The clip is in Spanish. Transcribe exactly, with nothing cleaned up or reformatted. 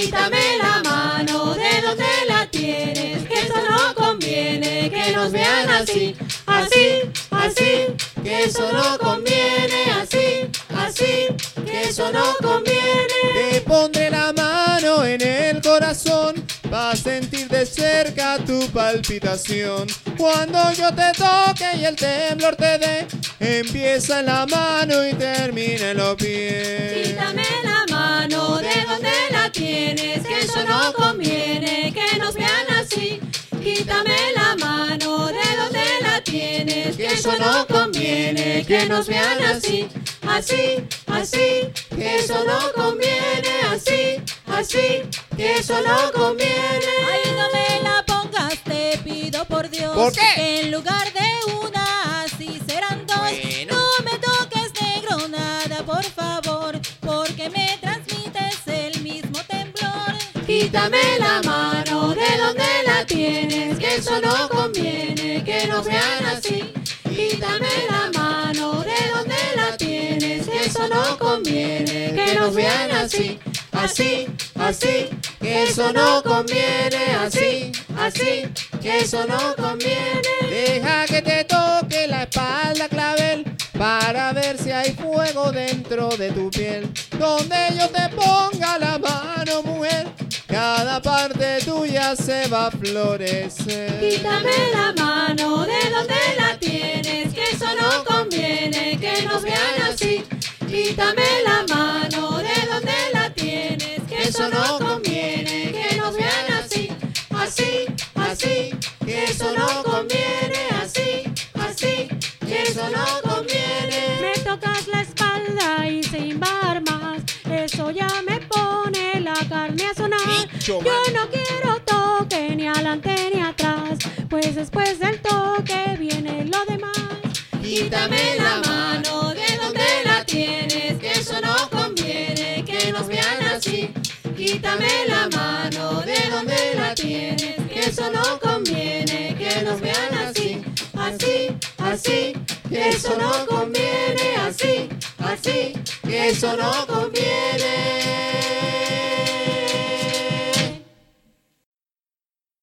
Quítame la mano de donde la tienes, que eso no conviene, que nos vean así, así, así, que eso no conviene, así, así, que eso no conviene. Te pondré la mano en el corazón, vas a sentir de cerca tu palpitación. Cuando yo te toque y el temblor te dé, empieza en la mano y termina en los pies. Quítame la mano de donde la tienes, que eso no conviene, que nos vean así. Quítame la mano de donde la tienes, que eso no conviene, que nos vean así, así, así, que eso no conviene, así, así, que eso no conviene. Ay, no me la pongas, te pido por Dios. ¿Por qué? Que en lugar de una, así serán dos. Bueno. No me toques, negro, nada, por favor, porque me transmites el mismo temblor. Quítame la mano de donde la tienes, que eso no conviene, que nos vean así. Quítame la mano de donde la tienes, que eso no conviene, que nos vean así, así, así, que eso no conviene, así, así, que eso no conviene. Deja que te toque la espalda clavel, para ver si hay fuego dentro de tu piel. Donde yo te ponga la mano, mujer, cada parte tuya se va a florecer. Quítame la mano de donde la tienes, que eso no conviene, que nos vean así. Quítame la mano de donde la tienes, que eso no conviene, que nos vean así, así, así, que eso no conviene, así, así, que eso no conviene. Me tocas la espalda y sin bar más, eso ya me pone la carne a sonar. Bicho, Yo man. no quiero toque ni adelante ni atrás, pues después del toque viene lo demás. Quítame la mano de donde la tienes, que eso no conviene, que nos vean así. Quítame la mano de donde la tienes, que eso no conviene, que nos vean así, así, así, que eso no conviene, así, así, que eso no conviene.